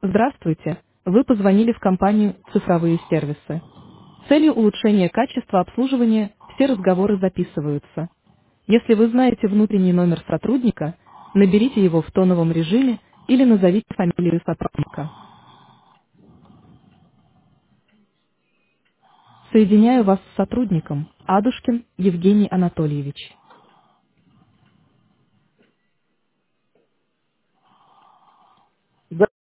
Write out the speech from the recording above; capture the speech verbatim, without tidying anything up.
Здравствуйте, вы позвонили в компанию «Цифровые сервисы». С целью улучшения качества обслуживания все разговоры записываются. Если вы знаете внутренний номер сотрудника, наберите его в тоновом режиме или назовите фамилию сотрудника. Соединяю вас с сотрудником Адушкин Евгений Анатольевич.